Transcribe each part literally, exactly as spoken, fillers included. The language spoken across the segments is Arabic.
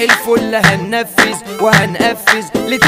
الفل هننفذ وهنقفز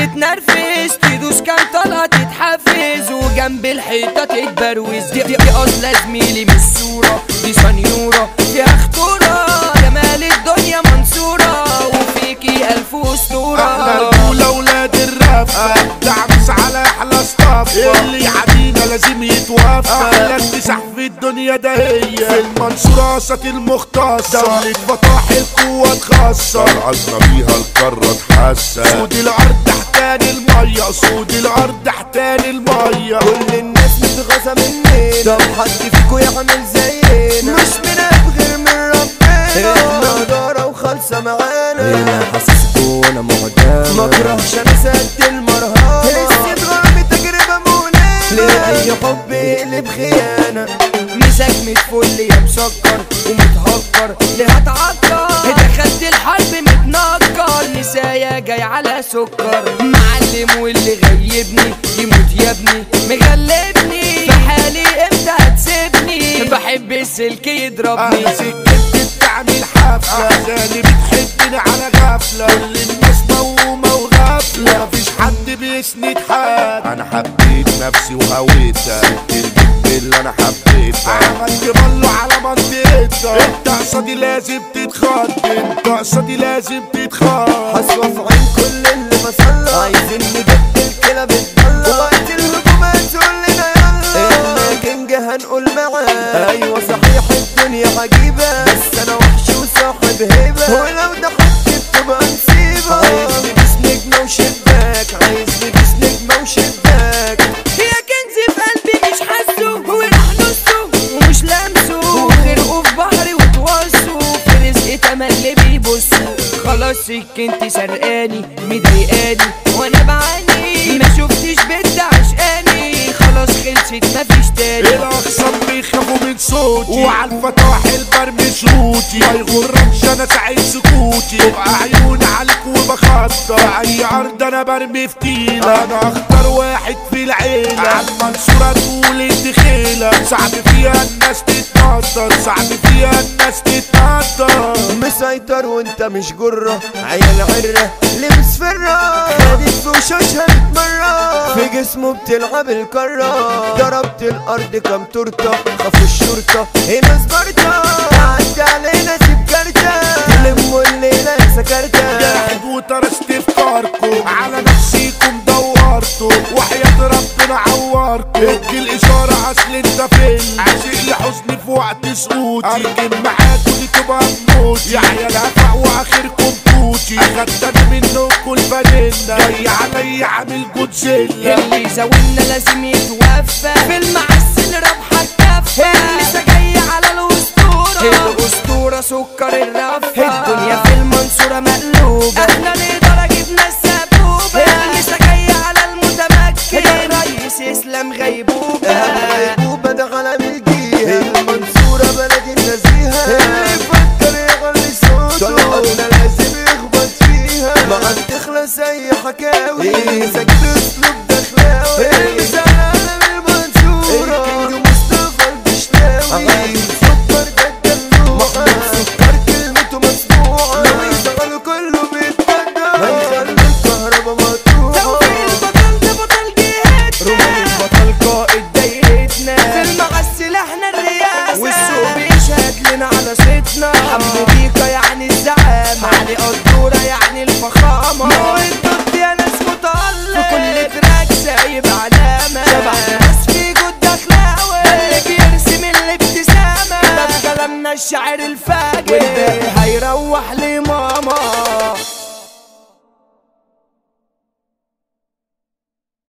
لتتنرفز تدوس كام طلقة تتحفز وجنب الحيطة تتبروز. دي, دي, دي أصلا زميلي مش صورة دي سنيورة فيها خطورة جمال الدنيا منصورة وفيكي ألف أسطورة. احنا رجولة ولاد الرفة دعمس على أحلى صفة اللي يعدينا لازم يتوفى. أحلى اكتساح في الدنيا ده هي في المنصورة قصة المختصة دولة فطاح القوة الخاصة رقصنا بيها القارة تحسن. سود الأرض تحتان المية سود الأرض تحتان المية. كل الناس متغاظة مننا طب حد فيكو يعمل زينا مش بنبغي من ربنا احنا دارة وخالصة معانا هنا حاسسكو وانا معدام مكرهش انا سد المرهاب حسيت غرامي تجربة مؤلمة لأي حب يقلب خيانة. مساك متفل يا مسكر ومتهكر ليه هتعكر دخلت الحرب متنكر نسايا جاي على سكر معلم واللي غيبني يموت يا ابني مغلبني في حالي امتى هتسيبني بحب السلك يضربني. أنا سكتت تعمل حفلة زاني بتحبني على غفلة كل الناس مومة وغفلة مفيش حد بيسند حد. أنا حبيت نفسي وهويتها البنت اللي أنا حبيتها عملت بلو على منطقتها. الطقسة دي لازم تتخض الطقسة دي لازم تتخض. حسوة في عين كل اللي ما صلى عايزين نجد الكلى بتطلع وقت الهجوم هتقول لنا يلا احنا كينج هنقول معاه. ايوه صحيح الدنيا عجيبة بس انا وحش وصاحب هيبة ولو ضحكت بتبقى نسيبة. عايز نبيس نجمة وشباك عايز نبيس نجمة وشباك. يا كنزي في قلبي مش حاسه وراح نصه ومش لامسه وغرقوا في بحري وتوصوا في رزق تملي بيبصوا. خلاص سكنتي سرقاني مضايقاني وانا بعاني ما شفتش بنت عشقاني خلاص خلصت مفيش تاني. الأخصام بيخافوا من صوتي وعلى الفتاح البرمي شروطي ما يغركش أنا سعيد سكوتي تبقى عيوني عليك وبخطر أي عرض أنا برمي فتيلة. أنا أختار واحد في العيلة عالمنصورة طول الدخيلة صعب فيها الناس تتنطر صعب فيها الناس تتنطر. مسيطر وانت مش جرة عيال عرة لبس فرة خدت في وشوشها متمرة في جسمه بتلعب الكرة ضربت الارض كام تورته خافوا الشرطة هنا سبارتا تعدي علينا سيب كارتة تلموا الليلة يا سكرتة. جاحد وترست افكاركم على نفسيكم دورتوا وحياة ربنا عوركم ادي الاشارة اصل انت فين عاشق لحزني في وقت سقوطي ارجم معاكوا دي تبقى بموتي يا عيال هفع واخركم توتي اخدت انا منكم الفانيلا جاي عليا عامل جودزيلا. اللي يزاولنا لازم يتوفى في المعسل ربحة كفة لسه جاي على الاسطورة الاسطورة سكر الرفة الدنيا في المنصورة مقلوبة احنا نقدر جبنا السبوبة لسه جاي على المتمكن الرئيس اسلام غيبوبة غيبوبة ده غلب الجيهة المنصورة بلدي النزيهة اللي يفكر يغلي صوته طلقتنا لازم يخبط فيها ما تخلص اي حكاوي سجل اسلوب دخلاوي المثال علم المنصورة الكينج مصطفى البشلاوي سكر ده الدلوعة سكر كلمته مسموعة لو يشتغلوا كله بيتبدع هنخلي الكهربا مقطوعة. توفيق البطل ده بطل جهتنا رومان البطل قائد دايرتنا في المعسل احنا الرئاسة والسوق بيشهد لنا على صيتنا حمو بيكا يعني الزعامة علي قدورة يعني الفخامة والضد يا ناس متألق في كل تراك سايب علامة شبع ناس في جود اخلاوي اللي بيرسم الابتسامة ده بكلامنا الشاعر الفاجر والباقي هيروح لمصر.